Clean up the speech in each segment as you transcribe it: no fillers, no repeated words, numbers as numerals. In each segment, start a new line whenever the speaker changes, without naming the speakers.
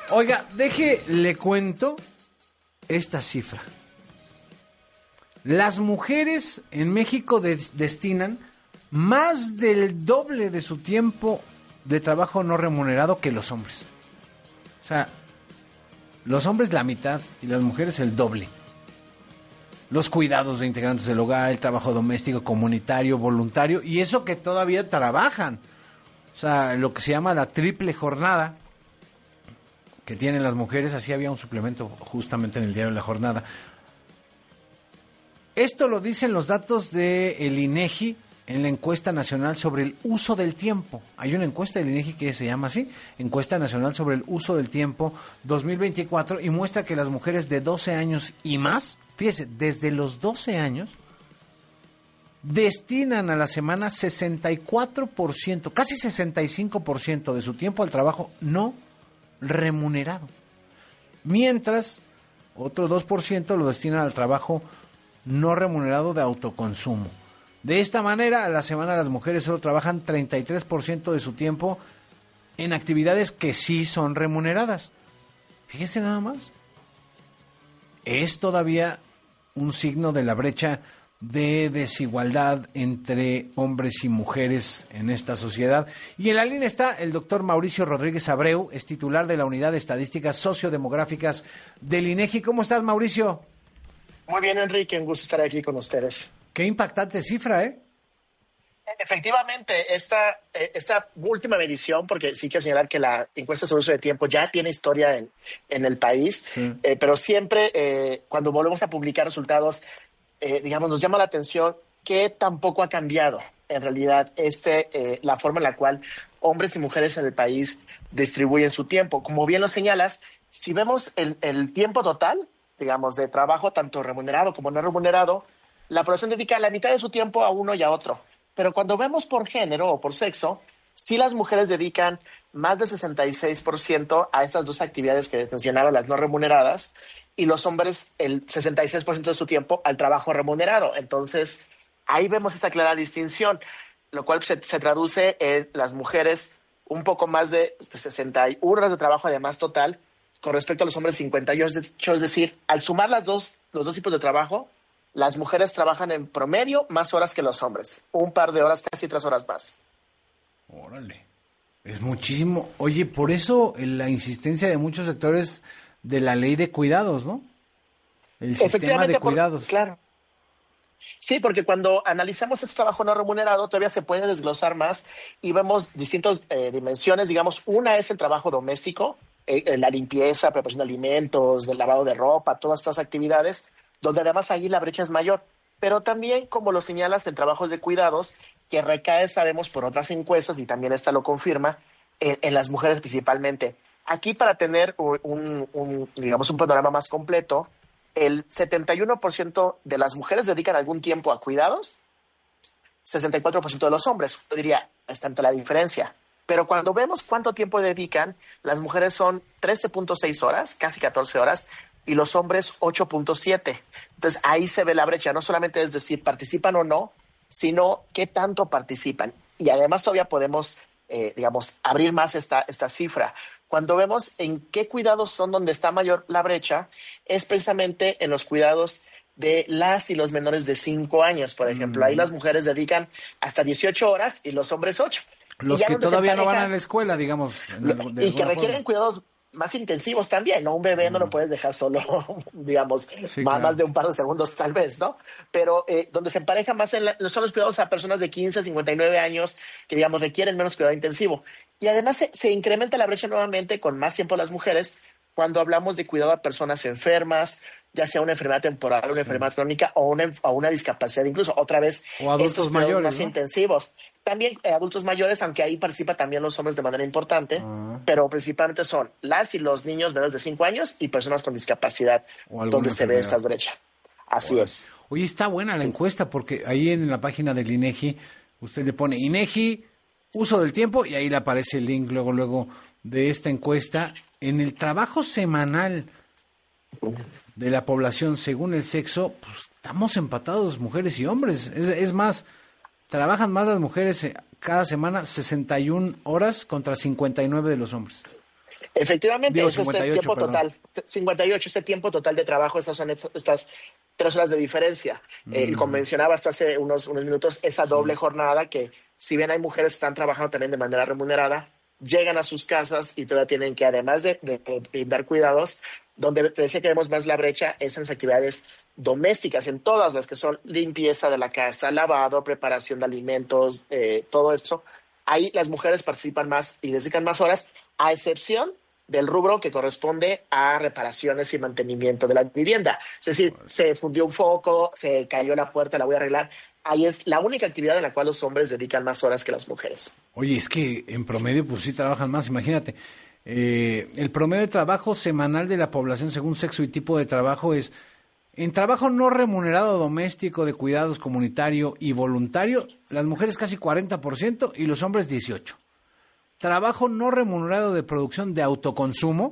Oiga, le cuento esta cifra. Las mujeres en México destinan más del doble de su tiempo de trabajo no remunerado que los hombres. O sea, los hombres la mitad y las mujeres el doble. Los cuidados de integrantes del hogar, el trabajo doméstico, comunitario, voluntario, y eso que todavía trabajan. O sea, lo que se llama la triple jornada que tienen las mujeres, así había un suplemento justamente en el diario La Jornada. Esto lo dicen los datos del INEGI en la encuesta nacional sobre el uso del tiempo. Hay una encuesta del INEGI que se llama así, Encuesta Nacional sobre el Uso del Tiempo 2024, y muestra que las mujeres de 12 años y más, fíjese, desde los 12 años, destinan a la semana 64%, casi 65% de su tiempo al trabajo no remunerado. Mientras, otro 2% lo destinan al trabajo no remunerado de autoconsumo. De esta manera, a la semana las mujeres solo trabajan 33% de su tiempo en actividades que sí son remuneradas. Fíjese nada más. Es todavía un signo de la brecha de desigualdad entre hombres y mujeres en esta sociedad. Y en la línea está el doctor Mauricio Rodríguez Abreu, es titular de la Unidad de Estadísticas Sociodemográficas del INEGI. ¿Cómo estás, Mauricio?
Muy bien, Enrique, un gusto estar aquí con ustedes.
Qué impactante cifra, ¿eh?
Efectivamente, esta última medición, porque sí quiero señalar que la encuesta sobre uso de tiempo ya tiene historia en el país, sí. Pero siempre cuando volvemos a publicar resultados, nos llama la atención que tampoco ha cambiado en realidad la forma en la cual hombres y mujeres en el país distribuyen su tiempo. Como bien lo señalas, si vemos el tiempo total, digamos, de trabajo, tanto remunerado como no remunerado, la población dedica la mitad de su tiempo a uno y a otro. Pero cuando vemos por género o por sexo, sí las mujeres dedican más del 66% a estas dos actividades que les mencionaba, las no remuneradas, y los hombres el 66% de su tiempo al trabajo remunerado. Entonces, ahí vemos esta clara distinción, lo cual se traduce en las mujeres un poco más de 61 horas de trabajo además total, con respecto a los hombres 58, es decir, al sumar los dos tipos de trabajo, las mujeres trabajan en promedio más horas que los hombres, un par de horas, casi 3 horas más.
Órale, es muchísimo. Oye, por eso la insistencia de muchos sectores de la ley de cuidados, ¿no? El sistema de cuidados.
Claro. Sí, porque cuando analizamos este trabajo no remunerado, todavía se puede desglosar más y vemos distintas dimensiones. Digamos, una es el trabajo doméstico, la limpieza, preparación de alimentos, del lavado de ropa, todas estas actividades, donde además ahí la brecha es mayor. Pero también, como lo señalas, en trabajos de cuidados, que recae, sabemos, por otras encuestas, y también esta lo confirma, en las mujeres principalmente. Aquí, para tener un panorama más completo, el 71% de las mujeres dedican algún tiempo a cuidados, 64% de los hombres. Yo diría, es tanto la diferencia. Pero cuando vemos cuánto tiempo dedican, las mujeres son 13.6 horas, casi 14 horas, y los hombres 8.7. Entonces, ahí se ve la brecha. No solamente es decir, participan o no, sino qué tanto participan. Y además todavía podemos, abrir más esta cifra. Cuando vemos en qué cuidados son donde está mayor la brecha, es precisamente en los cuidados de las y los menores de 5 años, por ejemplo. Ahí las mujeres dedican hasta 18 horas y los hombres 8.
Los que todavía no van a la escuela, digamos.
Y que requieren cuidados más intensivos también, ¿no? Un bebé no lo puedes dejar solo, sí, más de un par de segundos tal vez, ¿no? Pero donde se empareja más son los cuidados a personas de 15 a 59 años que, requieren menos cuidado intensivo. Y además se incrementa la brecha nuevamente con más tiempo las mujeres cuando hablamos de cuidado a personas enfermas, ya sea una enfermedad temporal, una enfermedad crónica o una discapacidad, incluso otra vez
o adultos mayores
más intensivos. También adultos mayores, aunque ahí participan también los hombres de manera importante, pero principalmente son las y los niños menores de 5 años y personas con discapacidad donde se ve esta brecha. Así es.
Oye, está buena la encuesta porque ahí en la página del INEGI usted le pone INEGI, uso del tiempo, y ahí le aparece el link luego de esta encuesta. En el trabajo semanal de la población según el sexo, pues estamos empatados mujeres y hombres. Es más, trabajan más las mujeres cada semana 61 horas contra 59 de los hombres.
Efectivamente,
Digo,
es
58,
tiempo
perdón.
total. 58, ese tiempo total de trabajo, esas son estas 3 horas de diferencia. Y como mencionabas tú hace unos minutos, esa doble jornada que, si bien hay mujeres que están trabajando también de manera remunerada, llegan a sus casas y todavía tienen que, además de brindar cuidados, donde te decía que vemos más la brecha es en las actividades domésticas, en todas las que son limpieza de la casa, lavado, preparación de alimentos, todo eso. Ahí las mujeres participan más y dedican más horas, a excepción del rubro que corresponde a reparaciones y mantenimiento de la vivienda. Es decir, se fundió un foco, se cayó la puerta, la voy a arreglar. Ahí es la única actividad en la cual los hombres dedican más horas que las mujeres.
Oye, es que en promedio pues sí trabajan más, imagínate. El promedio de trabajo semanal de la población según sexo y tipo de trabajo es en trabajo no remunerado doméstico, de cuidados comunitario y voluntario, las mujeres casi 40% y los hombres 18%. Trabajo no remunerado de producción de autoconsumo,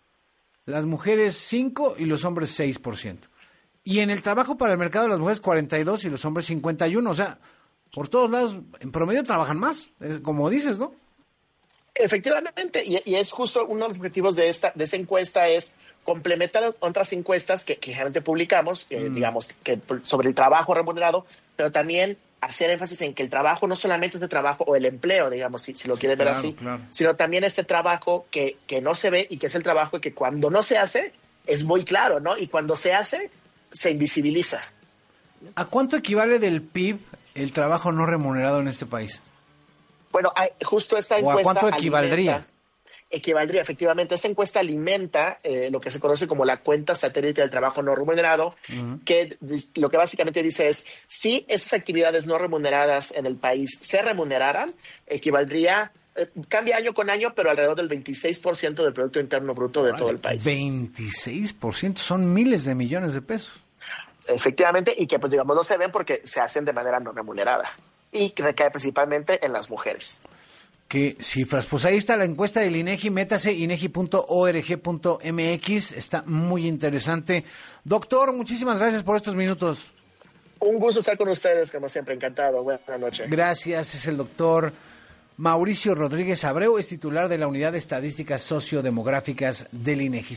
las mujeres 5% y los hombres 6%. Y en el trabajo para el mercado, las mujeres 42% y los hombres 51%. O sea, por todos lados, en promedio trabajan más, como dices, ¿no?
Efectivamente, y es justo uno de los objetivos de esta encuesta es complementar otras encuestas que generalmente publicamos, digamos, que sobre el trabajo remunerado, pero también hacer énfasis en que el trabajo no solamente es el trabajo o el empleo, digamos, si lo quieren ver así, sino también este trabajo que no se ve y que es el trabajo que cuando no se hace es muy claro, ¿no? Y cuando se hace, se invisibiliza.
¿A cuánto equivale del PIB el trabajo no remunerado en este país?
Bueno, justo esta encuesta...
¿O a cuánto equivaldría?
Equivaldría, efectivamente. Esta encuesta alimenta lo que se conoce como la cuenta satélite del trabajo no remunerado, que lo que básicamente dice es, si esas actividades no remuneradas en el país se remuneraran, equivaldría, cambia año con año, pero alrededor del 26% del Producto Interno Bruto de todo el país.
26%, son miles de millones de pesos.
Efectivamente, y que pues digamos no se ven porque se hacen de manera no remunerada y recae principalmente en las mujeres.
¿Qué cifras? Pues ahí está la encuesta del INEGI, métase inegi.org.mx, está muy interesante. Doctor, muchísimas gracias por estos minutos.
Un gusto estar con ustedes, como siempre, encantado. Buenas noches.
Gracias, es el doctor Mauricio Rodríguez Abreu, es titular de la Unidad de Estadísticas Sociodemográficas del INEGI.